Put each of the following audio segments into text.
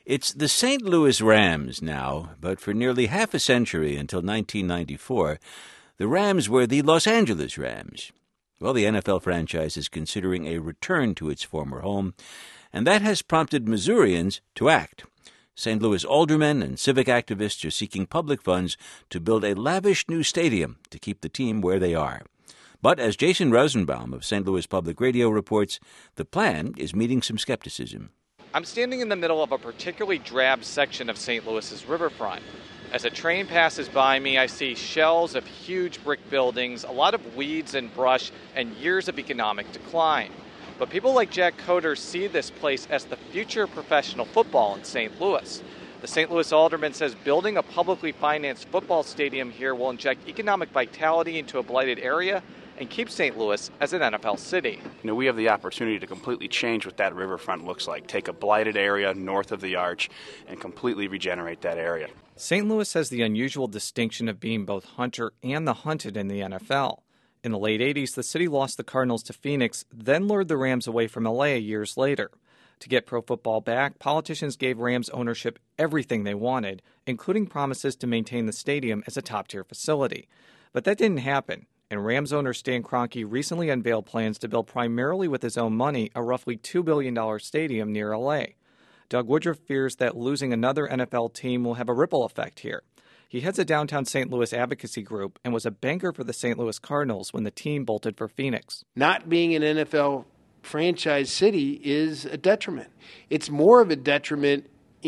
It's the St. Louis Rams now, but for nearly half a century until 1994, the Rams were the Los Angeles Rams. Well, the NFL franchise is considering a return to its former home, and that has prompted Missourians to act. St. Louis aldermen and civic activists are seeking public funds to build a lavish new stadium to keep the team where they are. But as Jason Rosenbaum of St. Louis Public Radio reports, the plan is meeting some skepticism. I'm standing in the middle of a particularly drab section of St. Louis's riverfront. As a train passes by me, I see shells of huge brick buildings, a lot of weeds and brush, and years of economic decline. But people like Jack Coder see this place as the future of professional football in St. Louis. The St. Louis alderman says building a publicly financed football stadium here will inject economic vitality into a blighted area and keep St. Louis as an NFL city. We have the opportunity to completely change what that riverfront looks like, take a blighted area north of the Arch and completely regenerate that area. St. Louis has the unusual distinction of being both hunter and the hunted in the NFL. In the late 80s, the city lost the Cardinals to Phoenix, then lured the Rams away from LA years later. To get pro football back, politicians gave Rams ownership everything they wanted, including promises to maintain the stadium as a top-tier facility. But that didn't happen. And Rams owner Stan Kroenke recently unveiled plans to build primarily with his own money a roughly $2 billion stadium near L.A. Doug Woodruff fears that losing another NFL team will have a ripple effect here. He heads a downtown St. Louis advocacy group and was a banker for the St. Louis Cardinals when the team bolted for Phoenix. Not being an NFL franchise city is a detriment. It's more of a detriment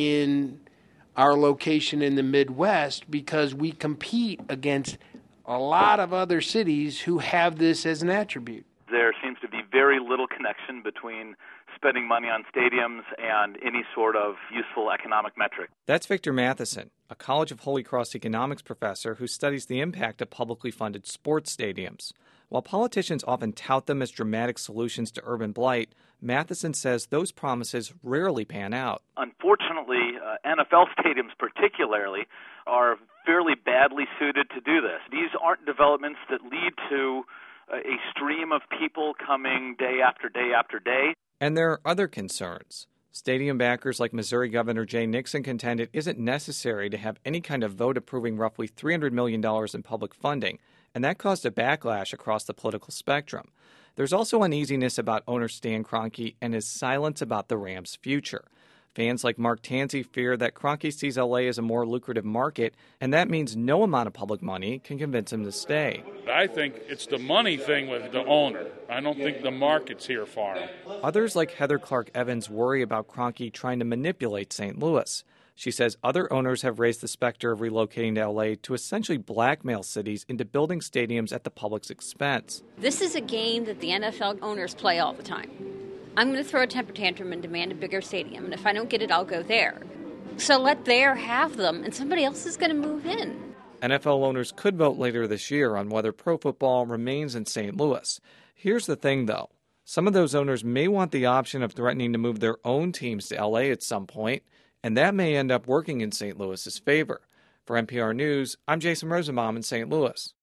in our location in the Midwest because we compete against a lot of other cities who have this as an attribute. There seems to be very little connection between spending money on stadiums and any sort of useful economic metric. That's Victor Matheson, a College of Holy Cross economics professor who studies the impact of publicly funded sports stadiums. While politicians often tout them as dramatic solutions to urban blight, Matheson says those promises rarely pan out. Unfortunately, NFL stadiums particularly are fairly badly suited to do this. These aren't developments that lead to a stream of people coming day after day after day. And there are other concerns. Stadium backers like Missouri Governor Jay Nixon contend it isn't necessary to have any kind of vote approving roughly $300 million in public funding, and that caused a backlash across the political spectrum. There's also uneasiness about owner Stan Kroenke and his silence about the Rams' future. Fans like Mark Tansey fear that Kroenke sees L.A. as a more lucrative market, and that means no amount of public money can convince him to stay. I think it's the money thing with the owner. I don't think the market's here for him. Others like Heather Clark Evans worry about Kroenke trying to manipulate St. Louis. She says other owners have raised the specter of relocating to L.A. to essentially blackmail cities into building stadiums at the public's expense. This is a game that the NFL owners play all the time. I'm going to throw a temper tantrum and demand a bigger stadium, and if I don't get it, I'll go there. So let there have them, and somebody else is going to move in. NFL owners could vote later this year on whether pro football remains in St. Louis. Here's the thing, though. Some of those owners may want the option of threatening to move their own teams to L.A. at some point, and that may end up working in St. Louis's favor. For NPR News, I'm Jason Rosenbaum in St. Louis.